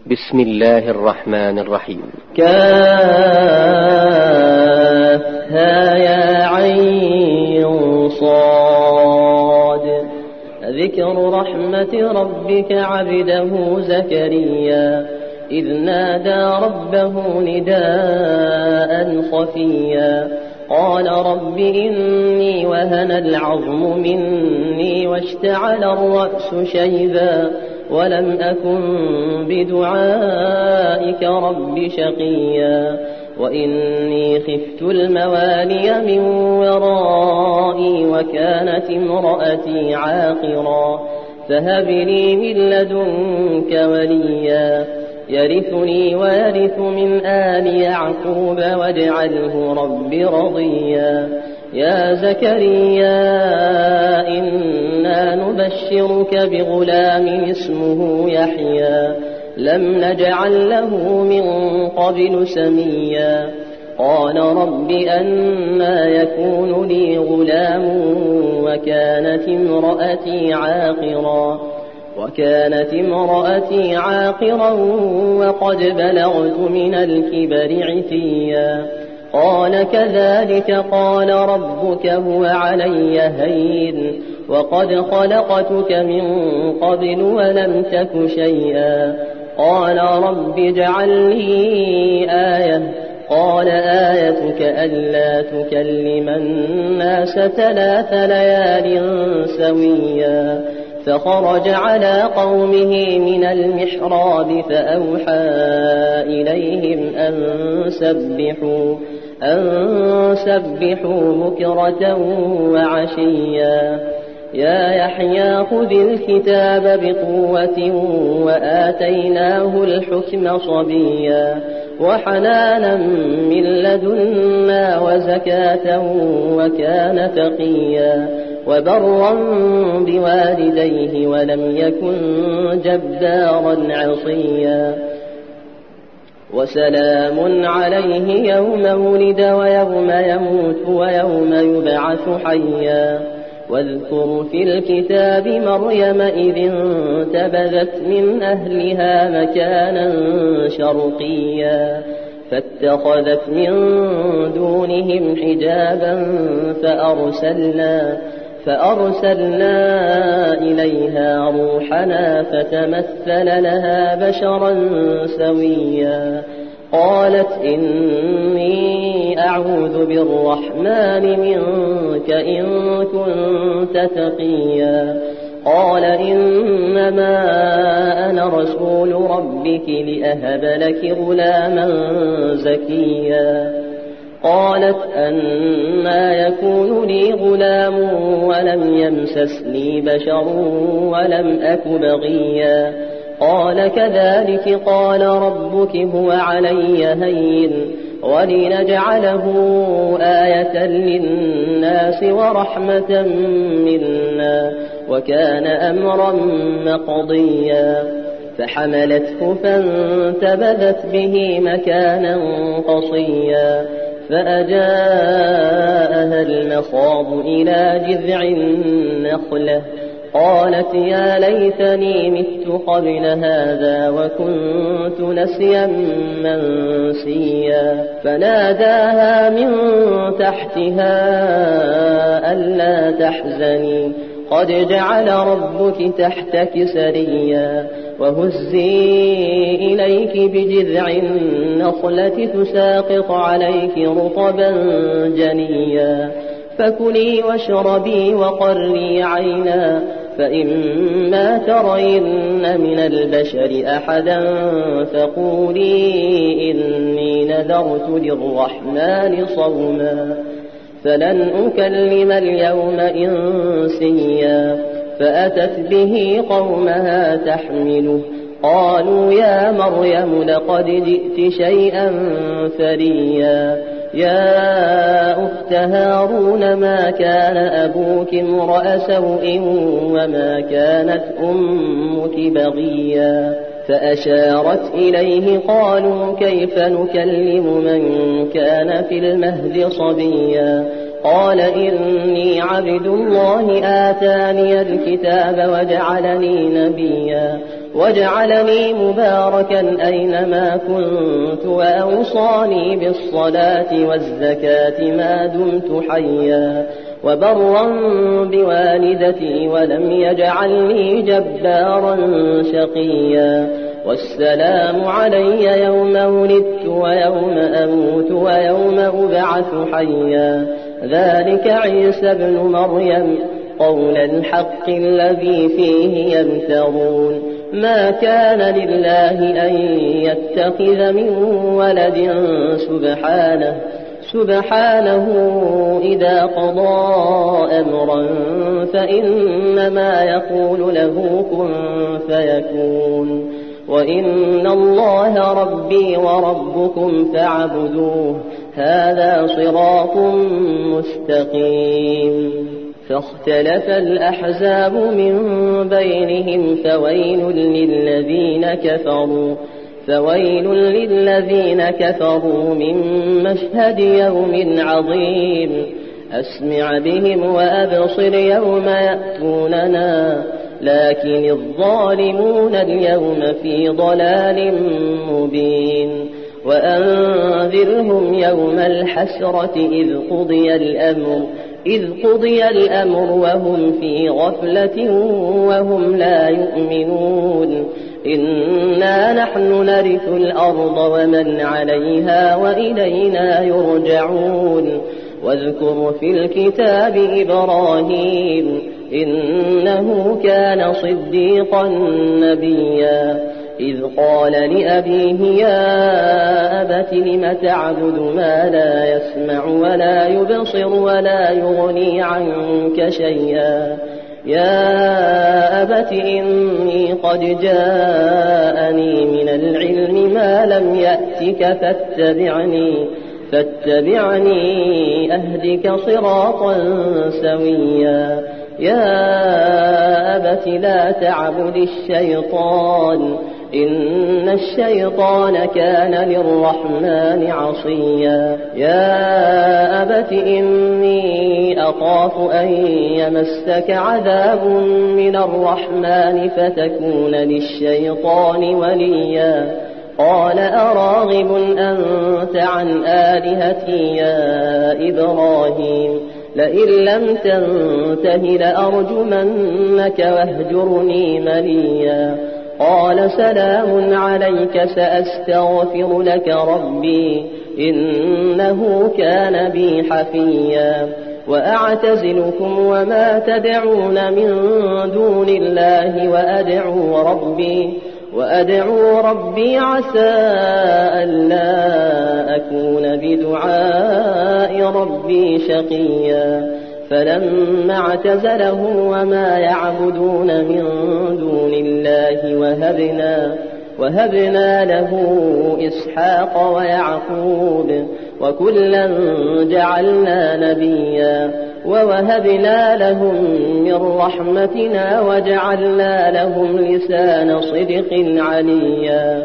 بسم الله الرحمن الرحيم. كافها يا عين صاد. ذكر رحمة ربك عبده زكريا إذ نادى ربه نداء خفيا قال رب إني وهن العظم مني واشتعل الرأس شيبا ولم أكن بدعائك رب شقيا وإني خفت الموالي من ورائي وكانت امرأتي عاقرا فهب لي من لدنك وليا يرثني ويرث من آل يعقوب واجعله رب رضيا يا زكريا إنا نبشرك بغلام اسمه يحيى لم نجعل له من قبل سميا قال رب أنى يكون لي غلام وكانت امرأتي عاقرا وقد بلغت من الكبر عتيا قال كذلك قال ربك هو علي هين وقد خلقتك من قبل ولم تك شيئا قال رب اجعل لي آية قال آيتك ألا تكلم الناس 3 ليال سويا فخرج على قومه من المحراب فأوحى إليهم أن سبحوا بكرة وعشيا يا يحيى خذ الكتاب بقوة وآتيناه الحكم صبيا وحنانا من لدنا وزكاة وكان تقيا وبرا بوالديه ولم يكن جبارا عصيا وسلام عليه يوم ولد ويوم يموت ويوم يبعث حيا واذكر في الكتاب مريم إذ انتبذت من أهلها مكانا شرقيا فاتخذت من دونهم حجابا فأرسلنا إليها روحنا فتمثل لها بشرا سويا قالت إني أعوذ بالرحمن منك إن كنت تقيا قال إنما أنا رسول ربك لأهب لك غلاما زكيا قالت أنى يكون لي غلام ولم يمسسني بشر ولم أك بغيا قال كذلك قال ربك هو علي هين ولنجعله آية للناس ورحمة منا وكان أمرا مقضيا فحملته فانتبذت به مكانا قصيا فأجاءها المخاض إلى جذع النخلة قالت يا ليتني مت قبل هذا وكنت نسيا منسيا فناداها من تحتها ألا تحزني قد جعل ربك تحتك سريا وهزي إليك بجذع النخلة تساقط عليك رطبا جنيا فكلي واشربي وقري عينا فإما ترين من البشر أحدا فقولي إني نذرت للرحمن صوما فلن أكلم اليوم إنسيا فأتت به قومها تحمله قالوا يا مريم لقد جئت شيئا فريا يا أخت هارون ما كان أبوك امرأ سوء وما كانت أمك بغيا فأشارت إليه قالوا كيف نكلم من كان في المهد صبيا قال إني عبد الله آتاني الكتاب وجعلني نبيا وجعلني مباركا أينما كنت وأوصاني بالصلاة والزكاة ما دمت حيا وبرا بوالدتي ولم يجعلني جبارا شقيا والسلام علي يوم ولدت ويوم أموت ويوم أبعث حيا ذلك عيسى ابن مريم قول الحق الذي فيه يمترون ما كان لله أن يتخذ من ولد سبحانه إذا قضى أمرا فإنما يقول له كن فيكون وإن الله ربي وربكم فاعبدوه هذا صراط مستقيم فاختلف الأحزاب من بينهم فويل للذين كفروا من مشهد يوم عظيم أسمع بهم وأبصر يوم يأتوننا لكن الظالمون اليوم في ضلال مبين وأنذرهم يوم الحسرة إذ قضي الأمر وهم في غفلة وهم لا يؤمنون إنا نحن نرث الأرض ومن عليها وإلينا يرجعون واذكر في الكتاب إبراهيم إنه كان صديقا نبيا إذ قال لأبيه يا أبت لم تعبد ما لا يسمع ولا يبصر ولا يغني عنك شيئا يا أبت إني قد جاءني من العلم ما لم يأتك فاتبعني أهدك صراطا سويا يا أبت لا تعبد الشيطان إن الشيطان كان للرحمن عصيا يا أبت إني أخاف أن يمسك عذاب من الرحمن فتكون للشيطان وليا قال أراغب أنت عن آلهتي يا إبراهيم لئن لم تنته لأرجمنك واهجرني مليا قال سلام عليك سأستغفر لك ربي إنه كان بي حفيا وأعتزلكم وما تدعون من دون الله وأدعو ربي عسى ألا أكون بدعاء ربي شقيا فلما اعتزلهم وما يعبدون من دون الله وهبنا له إسحاق ويعقوب وكلا جعلنا نبيا ووهبنا لهم من رحمتنا وجعلنا لهم لسان صدق عليا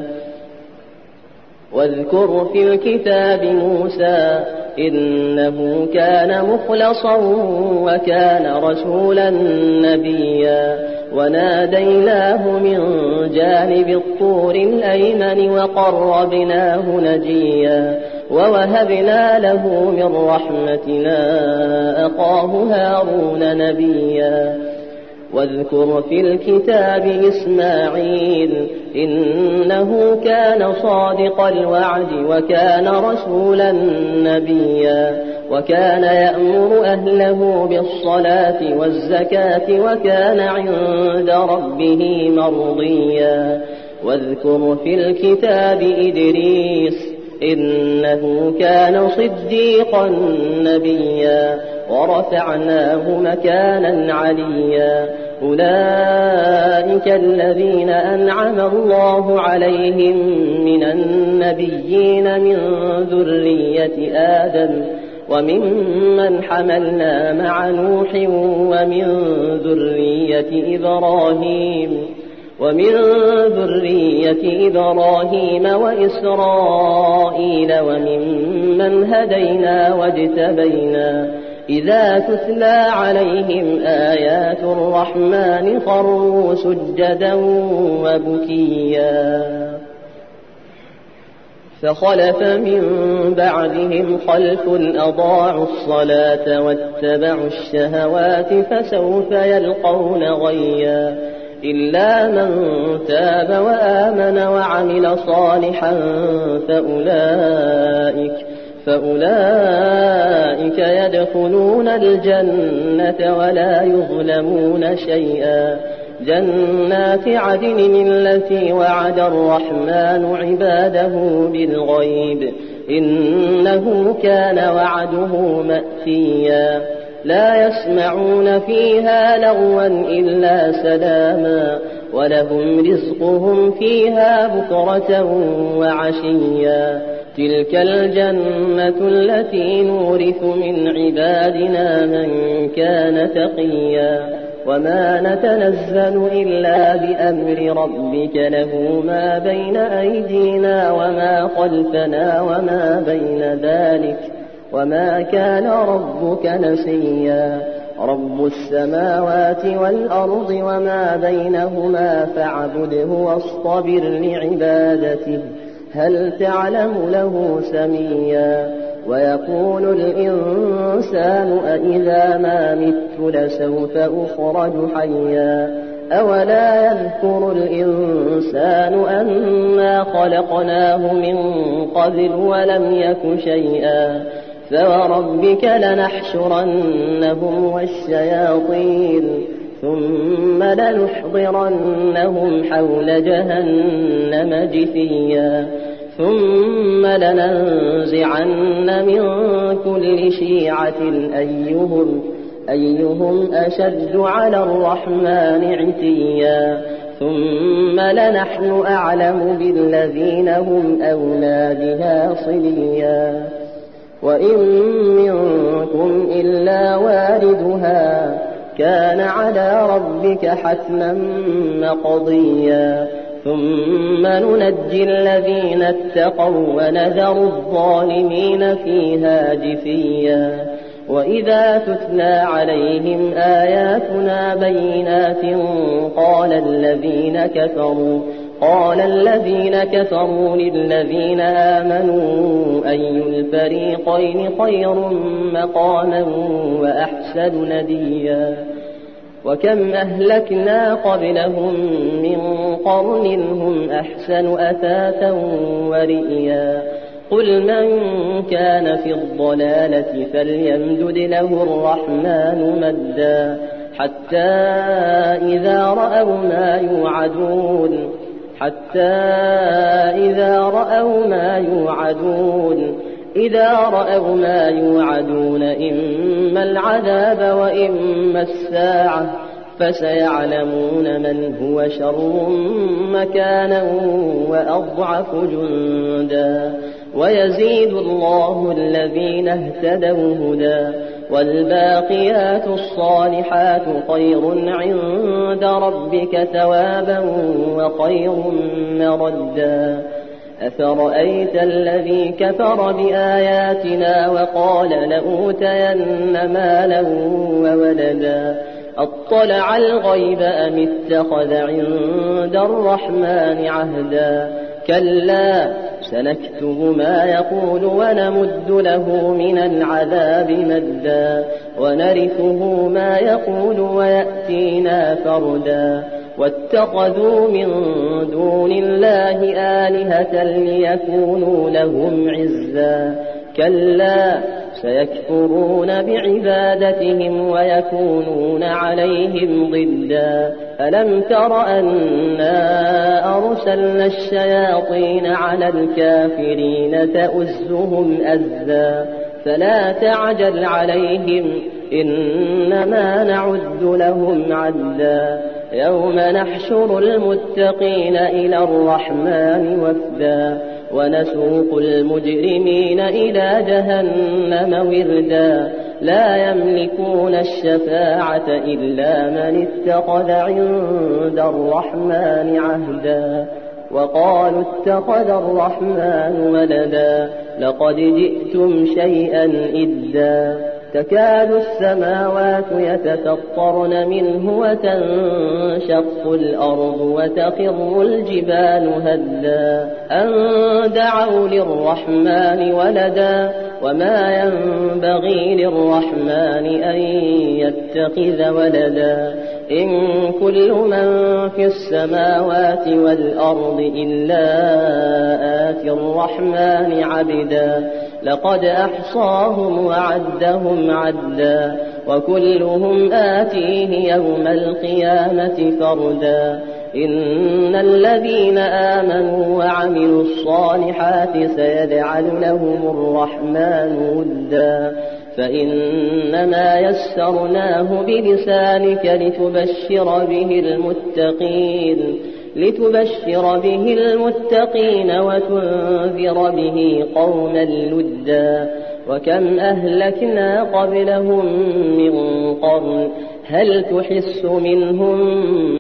واذكر في الكتاب موسى إنه كان مخلصا وكان رسولا نبيا وناديناه من جانب الطور الأيمن وقربناه نجيا ووهبنا له من رحمتنا أخاه هارون نبيا واذكر في الكتاب إسماعيل إنه كان صادق الوعد وكان رسولا نبيا وكان يأمر أهله بالصلاة والزكاة وكان عند ربه مرضيا واذكر في الكتاب إدريس إنه كان صديقا نبيا ورفعناه مكانا عليا أولئك الذين أنعم الله عليهم من النبيين من ذرية آدم وممن حملنا مع نوح ومن ذرية إبراهيم وإسرائيل وممن هدينا واجتبينا إذا تتلى عليهم آيات الرحمن خروا سجدا وبكيا فخلف من بعدهم خلف أضاعوا الصلاة واتبعوا الشهوات فسوف يلقون غيا إلا من تاب وآمن وعمل صالحا فأولئك يدخلون الجنة ولا يظلمون شيئا جنات عدن التي وعد الرحمن عباده بالغيب إنه كان وعده مأتيا لا يسمعون فيها لغوا إلا سلاما ولهم رزقهم فيها بكرة وعشيا تلك الجنة التي نورث من عبادنا من كان تقيا وما نتنزل إلا بأمر ربك له ما بين أيدينا وما خلفنا وما بين ذلك وما كان ربك نسيا رب السماوات والأرض وما بينهما فاعبده واصطبر لعبادته هل تعلم له سميا ويقول الإنسان أإذا ما مت لسوف أخرج حيا أولا يذكر الإنسان أنا خلقناه من قبل ولم يك شيئا فوربك لنحشرنهم والشياطين ثم لنحضرنهم حول جهنم جثيا ثم لننزعن من كل شيعة أيهم أشد على الرحمن عتيا ثم لنحن أعلم بالذين هم أولى بها صليا وإن منكم إلا واردها كان على ربك حتما مقضيا ثم ننجي الذين اتقوا ونذر الظالمين فيها جثيا وإذا تتلى عليهم آياتنا بينات قال الذين كفروا للذين آمنوا أي الفريقين خير مقاما وأحسن نديا وكم أهلكنا قبلهم من قرن هم أحسن أثاثا ورئيا قل من كان في الضلالة فليمدد له الرحمن مدا حتى إذا رأوا ما يوعدون إما العذاب وإما الساعة فسيعلمون من هو شر مكانا وأضعف جندا ويزيد الله الذين اهتدوا هدى والباقيات الصالحات خير عند ربك ثوابا وخير مردا أفرأيت الذي كفر بآياتنا وقال لأوتين مالا وولدا أطلع الغيب أم اتخذ عند الرحمن عهدا كلا سنكتب ما يقول ونمد له من العذاب مدا ونرثه ما يقول ويأتينا فردا واتخذوا من دون الله آلهة ليكونوا لهم عزا كلا سيكفرون بعبادتهم ويكونون عليهم ضدا ألم تر أنا أرسلنا الشياطين على الكافرين تؤزهم أزا فلا تعجل عليهم إنما نعد لهم عدا يوم نحشر المتقين إلى الرحمن وفدا ونسوق المجرمين إلى جهنم وردا لا يملكون الشفاعة إلا من اتخذ عند الرحمن عهدا وقالوا اتخذ الرحمن ولدا لقد جئتم شيئا إدا تكاد السماوات يتفطرن منه وتنشق الأرض وتخر الجبال هدا أن دعوا للرحمن ولدا وما ينبغي للرحمن أن يتخذ ولدا إن كل من في السماوات والأرض إلا آتي الرحمن عبدا لقد أحصاهم وعدهم عدا وكلهم آتيه يوم القيامة فردا إن الذين آمنوا وعملوا الصالحات سيجعل لهم الرحمن ودا فإنما يسرناه بلسانك لتبشر به المتقين وتنذر به قوما لدا وكم أهلكنا قبلهم من قرن هل تحس منهم